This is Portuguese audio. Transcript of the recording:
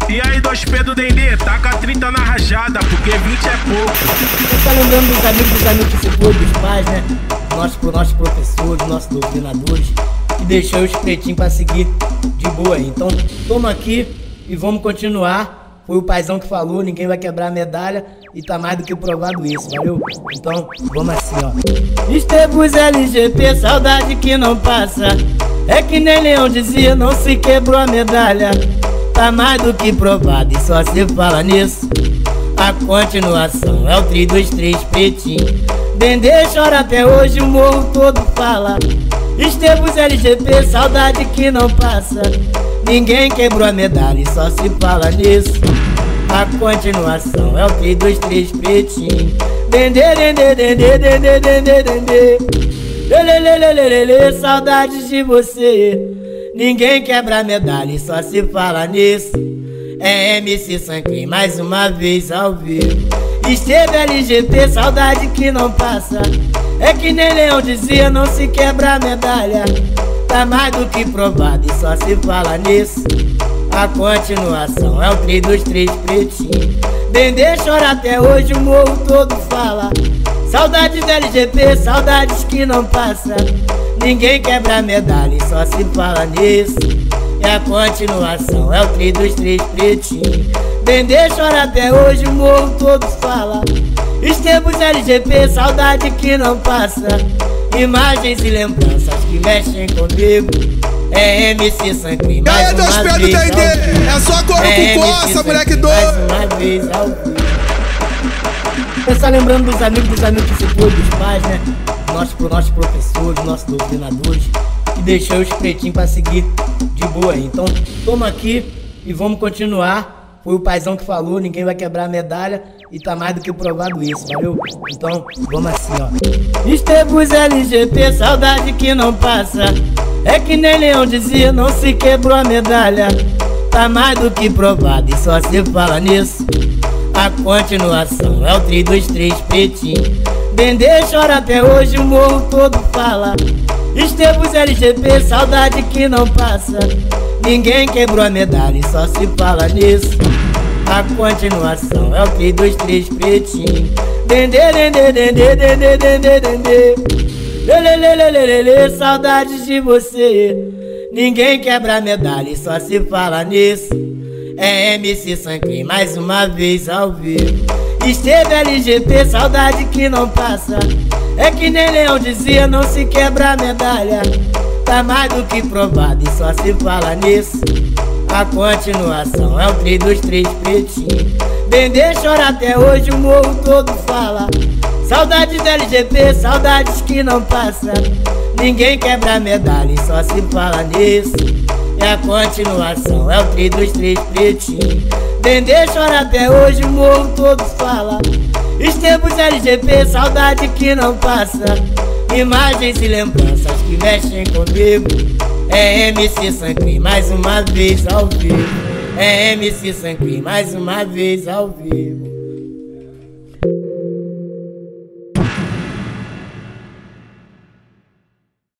E aí, 2P do Dendê, taca 30 na rajada, porque 20 é pouco. Você tá lembrando dos amigos que se foi, dos pais, né? Nossos professores, nossos doutrinadores, que deixou os pretinhos pra seguir de boa aí. Então, toma aqui e vamos continuar. Foi o paizão que falou, ninguém vai quebrar a medalha e tá mais do que provado isso, valeu? Então, vamos assim, ó. Estevos LGP, saudade que não passa. É que nem Leão dizia, não se quebrou a medalha. Tá mais do que provado e só se fala nisso. A continuação é o 3, 2, 3, pretinho. Dendê chora até hoje, o morro todo fala. Estevos LGP, saudade que não passa. Ninguém quebrou a medalha e só se fala nisso. A continuação é o 3, 2, 3, pretinho. Dendê, dendê, dendê, dendê, dendê, dendê. Lelelelelelele, saudades de você. Ninguém quebra a medalha e só se fala nisso. É MC Sancrim mais uma vez ao vivo. Esteve LGP, saudade que não passa. É que nem Leão dizia, não se quebra a medalha. Tá mais do que provado e só se fala nisso. A continuação é o 3, 2, 3, pretinho. Dendê chora até hoje, o morro todo fala. Saudades da LGP, saudades que não passa. Ninguém quebra a medalha e só se fala nisso. E a continuação é o 3, 2, 3, pretinho. Dendê chora até hoje, o morro todo fala. Estevos LGP, saudade que não passa. Imagens e lembranças que mexem comigo. É MC Sancrim mais uma vez ao vivo. É só coro com coça, moleque doido. Mais uma vez ao vivo. Você tá lembrando dos amigos que se foi, dos pais, né? Nossos professores, nossos doutrinadores, que deixou os pretinhos pra seguir de boa aí. Então, toma aqui e vamos continuar. Foi o paizão que falou, ninguém vai quebrar a medalha e tá mais do que provado isso, valeu? Então, vamos assim, ó. Estevos LGP, saudade que não passa. É que nem Leão dizia, não se quebrou a medalha. Tá mais do que provado e só se fala nisso. A continuação é o 3, 2, 3, pretinho. Dendê chora até hoje, o morro todo fala. Estevos LGP, saudade que não passa. Ninguém quebrou a medalha e só se fala nisso. A continuação é o 3, 2, 3, pretinho. Dendê, dendê, dendê, dendê, dendê, dendê. Lelelelelelele, saudades de você. Ninguém quebra a medalha e só se fala nisso. É MC Sancrim mais uma vez ao vivo. Esteve LGP, saudade que não passa. É que nem Leão dizia, não se quebra a medalha. Tá mais do que provado e só se fala nisso. A continuação é o 3, 2, 3, pretinho. Dendê chora até hoje, o morro todo fala. Saudades da LGP, saudades que não passa. Ninguém quebra a medalha e só se fala nisso. E a continuação é o 3, 2, 3, pretinho. Dendê chora até hoje, o morro todo fala. Estevos LGP, saudade que não passa. Imagens e lembranças que mexem comigo. É MC Sancrim mais uma vez ao vivo. É MC Sancrim mais uma vez ao vivo.